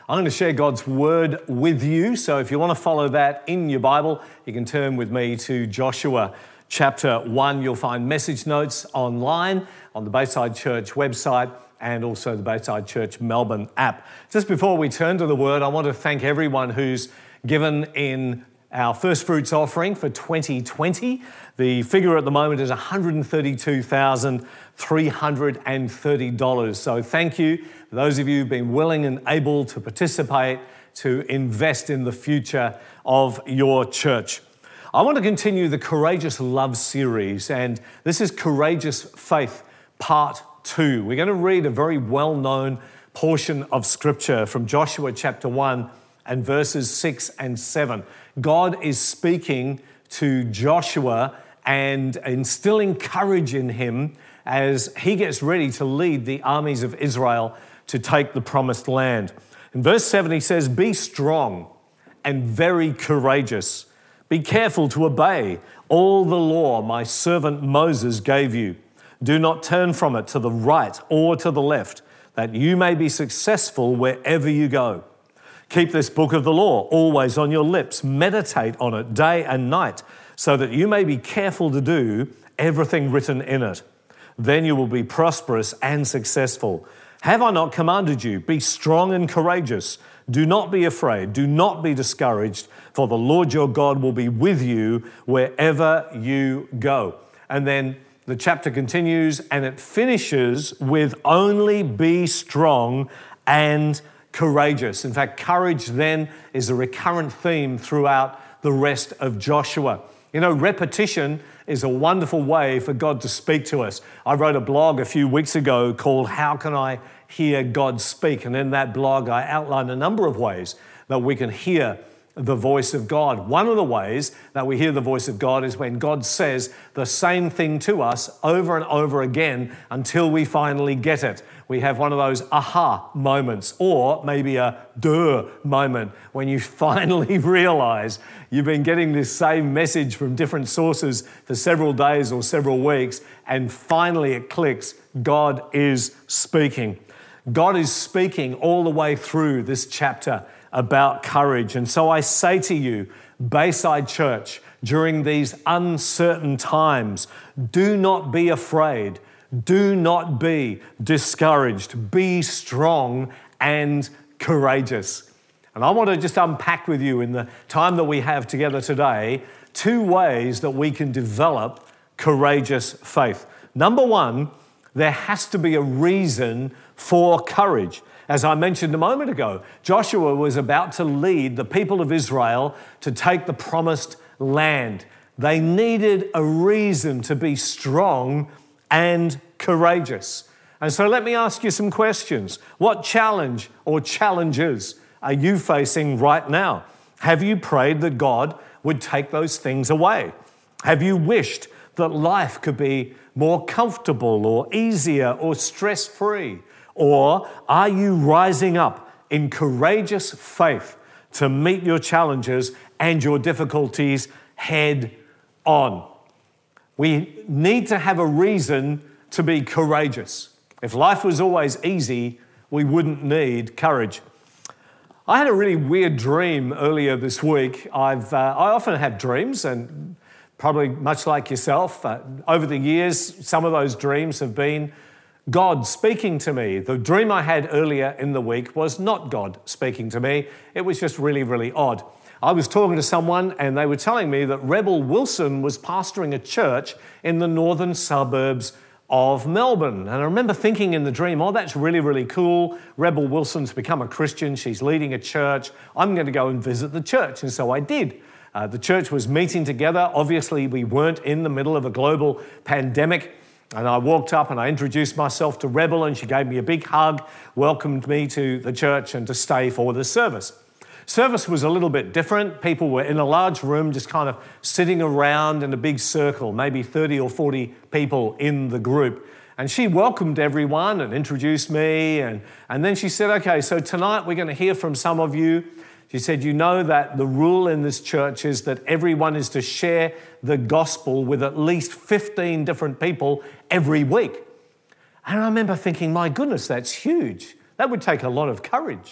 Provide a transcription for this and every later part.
I'm going to share God's Word with you. So if you want to follow that in your Bible, you can turn with me to Joshua chapter 1. You'll find message notes online on the Bayside Church website and also the Bayside Church Melbourne app. Just before we turn to the Word, I want to thank everyone who's given in our first fruits offering for 2020. The figure at the moment is $132,330. So thank you for those of you who've been willing and able to participate, to invest in the future of your church. I want to continue the Courageous Love series, and this is Courageous Faith Part 2. We're going to read a very well-known portion of Scripture from Joshua chapter 1 and verses 6 and 7. God is speaking to Joshua and instilling courage in him as he gets ready to lead the armies of Israel to take the promised land. In verse 7, he says, "Be strong and very courageous. Be careful to obey all the law my servant Moses gave you. Do not turn from it to the right or to the left, that you may be successful wherever you go. Keep this book of the law always on your lips. Meditate on it day and night, so that you may be careful to do everything written in it. Then you will be prosperous and successful. Have I not commanded you? Be strong and courageous. Do not be afraid. Do not be discouraged, for the Lord your God will be with you wherever you go." And then the chapter continues and it finishes with "only be strong and courageous." In fact, courage then is a recurrent theme throughout the rest of Joshua. You know, repetition is a wonderful way for God to speak to us. I wrote a blog a few weeks ago called "How Can I Hear God Speak?" And in that blog, I outlined a number of ways that we can hear the voice of God. One of the ways that we hear the voice of God is when God says the same thing to us over and over again until we finally get it. We have one of those aha moments, or maybe a duh moment, when you finally realize you've been getting this same message from different sources for several days or several weeks, and finally it clicks. God is speaking. God is speaking all the way through this chapter about courage. And so I say to you, Bayside Church, during these uncertain times, do not be afraid. Do not be discouraged. Be strong and courageous. And I want to just unpack with you in the time that we have together today, 2 ways that we can develop courageous faith. Number 1, there has to be a reason for courage. As I mentioned a moment ago, Joshua was about to lead the people of Israel to take the promised land. They needed a reason to be strong and courageous. And so let me ask you some questions. What challenge or challenges are you facing right now? Have you prayed that God would take those things away? Have you wished that life could be more comfortable or easier or stress-free? Or are you rising up in courageous faith to meet your challenges and your difficulties head on? We need to have a reason to be courageous. If life was always easy, we wouldn't need courage. I had a really weird dream earlier this week. I often have dreams, and probably much like yourself, over the years, some of those dreams have been God speaking to me. The dream I had earlier in the week was not God speaking to me. It was just really, really odd. I was talking to someone and they were telling me that Rebel Wilson was pastoring a church in the northern suburbs of Melbourne. And I remember thinking in the dream, oh, that's really, really cool. Rebel Wilson's become a Christian. She's leading a church. I'm going to go and visit the church. And so I did. The church was meeting together. Obviously, we weren't in the middle of a global pandemic. And I walked up and I introduced myself to Rebel, and she gave me a big hug, welcomed me to the church and to stay for the service. Service was a little bit different. People were in a large room just kind of sitting around in a big circle, maybe 30 or 40 people in the group. And she welcomed everyone and introduced me. And then she said, okay, so tonight we're going to hear from some of you. She said, you know that the rule in this church is that everyone is to share the gospel with at least 15 different people every week. And I remember thinking, my goodness, that's huge. That would take a lot of courage.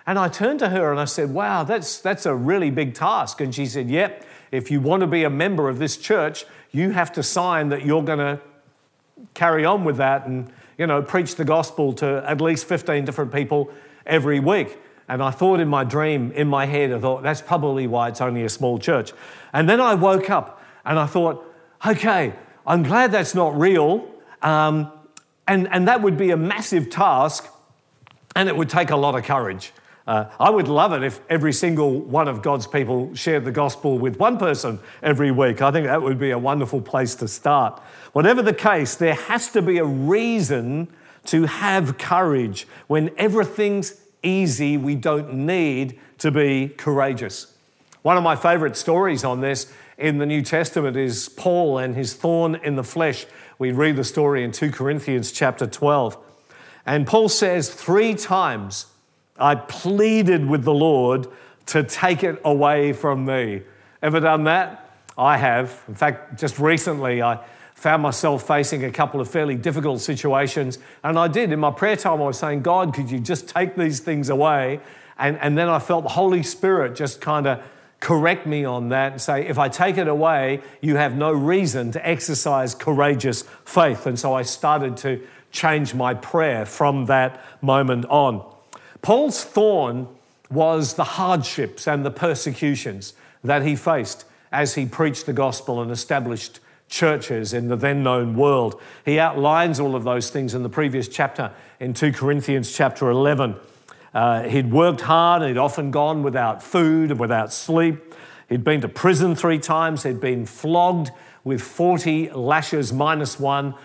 And I turned to her and I said, wow, that's a really big task. And she said, yep, if you want to be a member of this church, you have to sign that you're going to carry on with that and, preach the gospel to at least 15 different people every week. And I thought in my dream, in my head, I thought, that's probably why it's only a small church. And then I woke up and I thought, okay, I'm glad that's not real. And that would be a massive task and it would take a lot of courage. I would love it if every single one of God's people shared the gospel with one person every week. I think that would be a wonderful place to start. Whatever the case, there has to be a reason to have courage. When everything's easy, we don't need to be courageous. One of my favorite stories on this in the New Testament is Paul and his thorn in the flesh. We read the story in 2 Corinthians chapter 12. And Paul says 3 times, I pleaded with the Lord to take it away from me. Ever done that? I have. In fact, just recently, I found myself facing a couple of fairly difficult situations. And I did. In my prayer time, I was saying, God, could you just take these things away? And then I felt the Holy Spirit just kind of correct me on that and say, if I take it away, you have no reason to exercise courageous faith. And so I started to change my prayer from that moment on. Paul's thorn was the hardships and the persecutions that he faced as he preached the gospel and established churches in the then known world. He outlines all of those things in the previous chapter in 2 Corinthians chapter 11. He'd worked hard, and he'd often gone without food and without sleep. He'd been to prison 3 times. He'd been flogged with 40 lashes minus 1,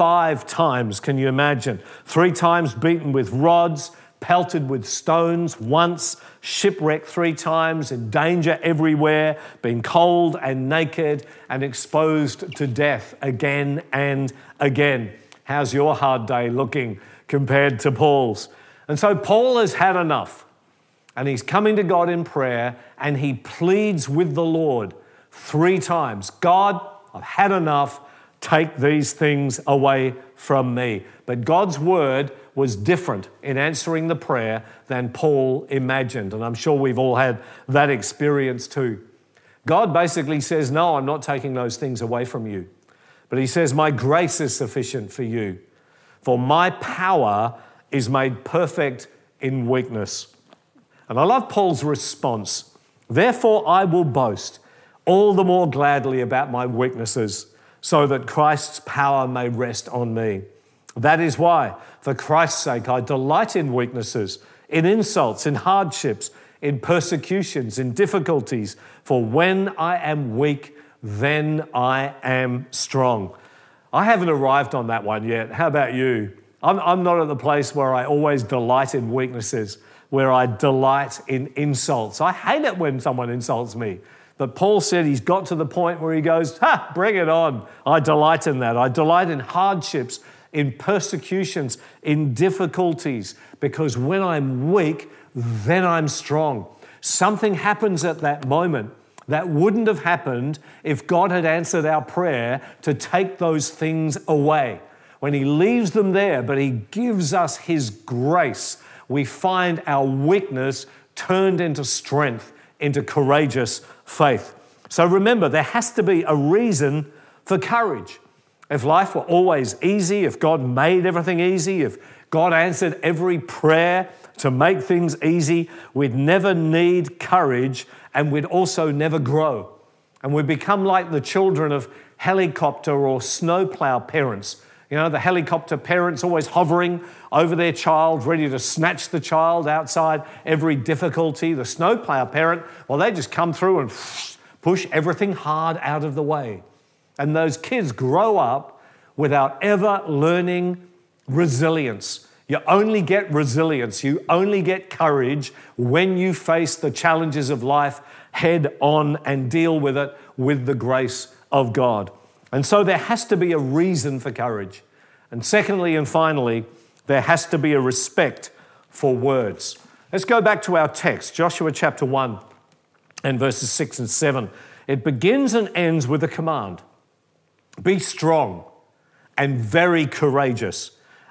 5 times. Can you imagine? 3 times beaten with rods, pelted with stones once, shipwrecked 3 times, in danger everywhere, been cold and naked and exposed to death again and again. How's your hard day looking compared to Paul's? And so Paul has had enough, and he's coming to God in prayer, and he pleads with the Lord 3 times. God, I've had enough. Take these things away from me. But God's word was different in answering the prayer than Paul imagined. And I'm sure we've all had that experience too. God basically says, no, I'm not taking those things away from you. But he says, my grace is sufficient for you, for my power is made perfect in weakness. And I love Paul's response. Therefore, I will boast all the more gladly about my weaknesses, so that Christ's power may rest on me. That is why, for Christ's sake, I delight in weaknesses, in insults, in hardships, in persecutions, in difficulties. For when I am weak, then I am strong. I haven't arrived on that one yet. How about you? I'm not at the place where I always delight in weaknesses, where I delight in insults. I hate it when someone insults me. But Paul said he's got to the point where he goes, bring it on. I delight in that. I delight in hardships, in persecutions, in difficulties, because when I'm weak, then I'm strong. Something happens at that moment that wouldn't have happened if God had answered our prayer to take those things away. When he leaves them there, but he gives us his grace, we find our weakness turned into strength, into courageous faith. So remember, there has to be a reason for courage. If life were always easy, if God made everything easy, if God answered every prayer to make things easy, we'd never need courage, and we'd also never grow. And we'd become like the children of helicopter or snowplow parents. You know, the helicopter parents always hovering over their child, ready to snatch the child outside every difficulty. The snowplow parent, well, they just come through and push everything hard out of the way. And those kids grow up without ever learning resilience. You only get resilience, you only get courage when you face the challenges of life head on and deal with it with the grace of God. And so there has to be a reason for courage. And secondly and finally, there has to be a respect for words. Let's go back to our text, Joshua chapter 1 and verses 6 and 7. It begins and ends with a command. Be strong and very courageous,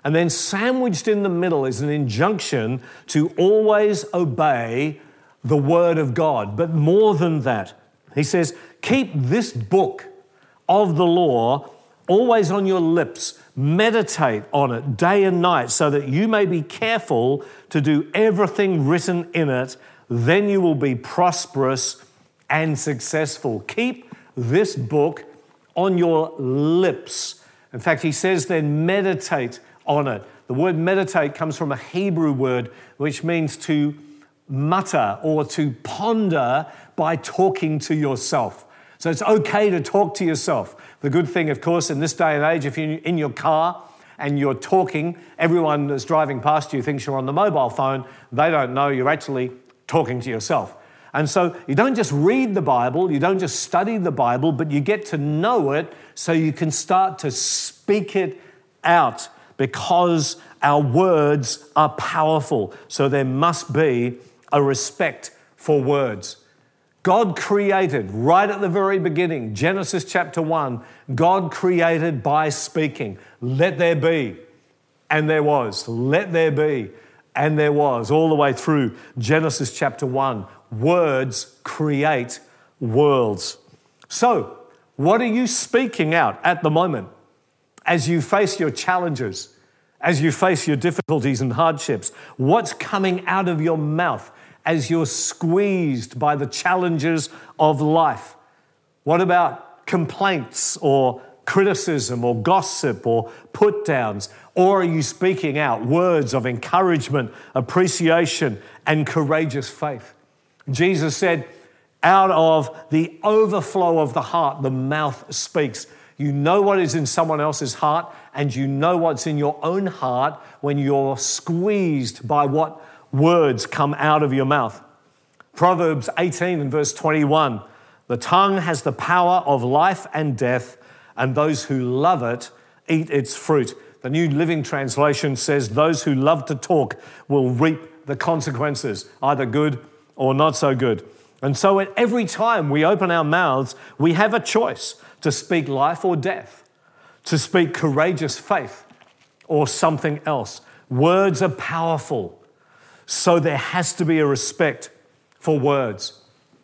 And then sandwiched in the middle is an injunction to always obey the word of God. But more than that, he says, keep this book of the law always on your lips. Meditate on it day and night so that you may be careful to do everything written in it. Then you will be prosperous and successful. Keep this book on your lips. In fact, he says then meditate on it. The word meditate comes from a Hebrew word which means to mutter or to ponder by talking to yourself. So it's okay to talk to yourself. The good thing, of course, in this day and age, if you're in your car and you're talking, everyone that's driving past you thinks you're on the mobile phone. They don't know you're actually talking to yourself. And so you don't just read the Bible, you don't just study the Bible, but you get to know it so you can start to speak it out, because our words are powerful. So there must be a respect for words. God created right at the very beginning, Genesis chapter 1, God created by speaking. Let there be, and there was. Let there be, and there was. All the way through Genesis chapter 1. Words create worlds. So, what are you speaking out at the moment as you face your challenges, as you face your difficulties and hardships? What's coming out of your mouth as you're squeezed by the challenges of life? What about complaints or criticism or gossip or put downs? Or are you speaking out words of encouragement, appreciation, and courageous faith? Jesus said, out of the overflow of the heart, the mouth speaks. You know what is in someone else's heart, and you know what's in your own heart when you're squeezed by what words come out of your mouth. Proverbs 18 and verse 21, the tongue has the power of life and death, and those who love it eat its fruit. The New Living Translation says, those who love to talk will reap the consequences, either good or not so good. And so at every time we open our mouths, we have a choice to speak life or death, to speak courageous faith or something else. Words are powerful, so there has to be a respect for words.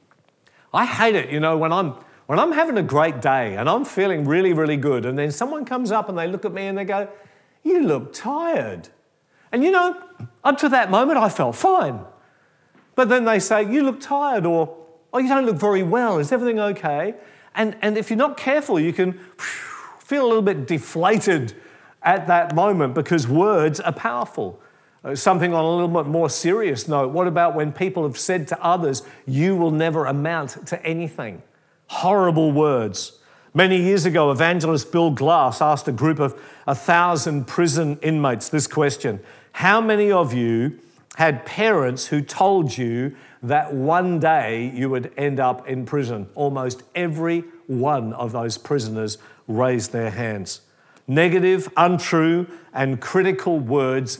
I hate it, when I'm having a great day and I'm feeling really, really good, and then someone comes up and they look at me and they go, "You look tired." And up to that moment I felt fine. But then they say, "You look tired," or "Oh, you don't look very well. Is everything okay?" And if you're not careful, you can feel a little bit deflated at that moment, because words are powerful. Something on a little bit more serious note, what about when people have said to others, "You will never amount to anything"? Horrible words. Many years ago, evangelist Bill Glass asked a group of 1,000 prison inmates this question: how many of you had parents who told you that one day you would end up in prison? Almost every one of those prisoners raised their hands. Negative, untrue, and critical words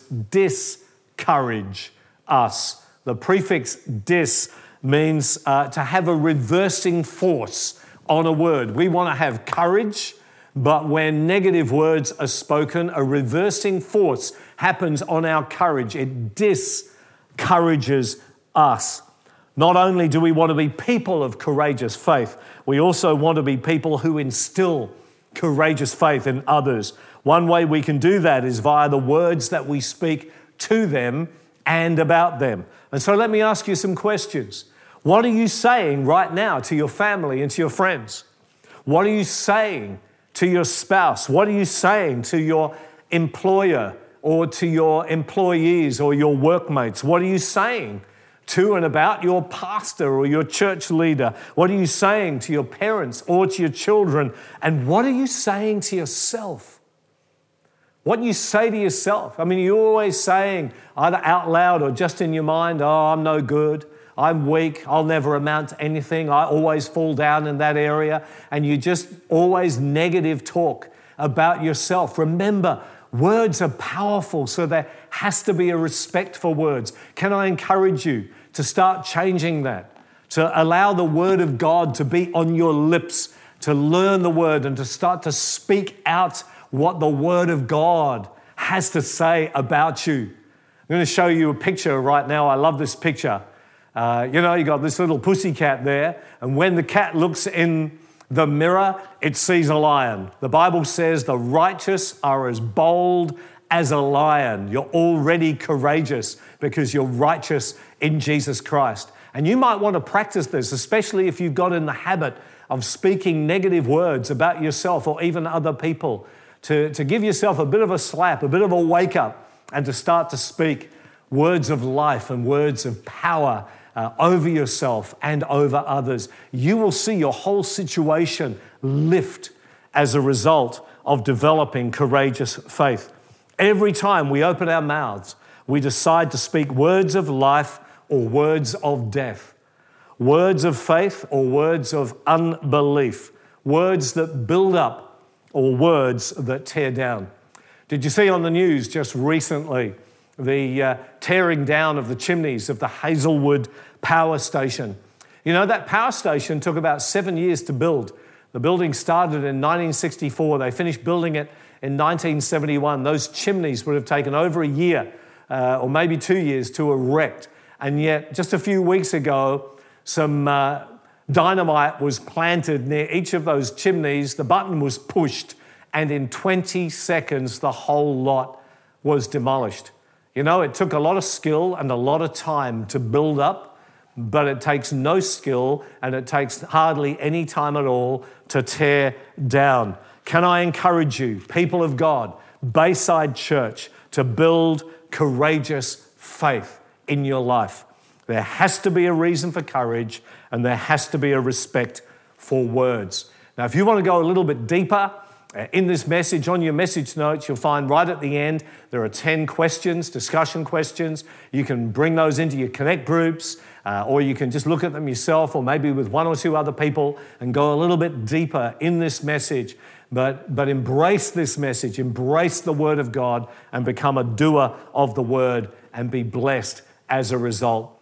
discourage us. The prefix dis means to have a reversing force on a word. We want to have courage, but when negative words are spoken, a reversing force happens on our courage. It discourages us. Not only do we want to be people of courageous faith, we also want to be people who instill courageous faith in others. One way we can do that is via the words that we speak to them and about them. And so let me ask you some questions. What are you saying right now to your family and to your friends? What are you saying to your spouse? What are you saying to your employer or to your employees or your workmates? What are you saying to and about your pastor or your church leader? What are you saying to your parents or to your children? And what are you saying to yourself? What you say to yourself. You're always saying either out loud or just in your mind, "Oh, I'm no good. I'm weak. I'll never amount to anything. I always fall down in that area." And you just always negative talk about yourself. Remember, words are powerful, so there has to be a respect for words. Can I encourage you to start changing that, to allow the word of God to be on your lips, to learn the word and to start to speak out what the word of God has to say about you. I'm going to show you a picture right now. I love this picture. You got this little pussycat there, and when the cat looks in the mirror, it sees a lion. The Bible says the righteous are as bold as a lion. You're already courageous because you're righteous in Jesus Christ. And you might want to practice this, especially if you've got in the habit of speaking negative words about yourself or even other people, to give yourself a bit of a slap, a bit of a wake up, and to start to speak words of life and words of power over yourself and over others. You will see your whole situation lift as a result of developing courageous faith. Every time we open our mouths, we decide to speak words of life or words of death, words of faith or words of unbelief, words that build up or words that tear down. Did you see on the news just recently the tearing down of the chimneys of the Hazelwood power station? You know, that power station took about 7 years to build. The building started in 1964. They finished building it in 1971. Those chimneys would have taken over a year or maybe 2 years to erect. And yet, just a few weeks ago, some dynamite was planted near each of those chimneys. The button was pushed, and in 20 seconds, the whole lot was demolished. You know, it took a lot of skill and a lot of time to build up, but it takes no skill and it takes hardly any time at all to tear down. Can I encourage you, people of God, Bayside Church, to build courageous faith in your life? There has to be a reason for courage, and there has to be a respect for words. Now, if you want to go a little bit deeper in this message, on your message notes, you'll find right at the end, there are 10 questions, discussion questions. You can bring those into your Connect groups, or you can just look at them yourself, or maybe with one or two other people, and go a little bit deeper in this message. But embrace this message, embrace the Word of God, and become a doer of the Word, and be blessed as a result.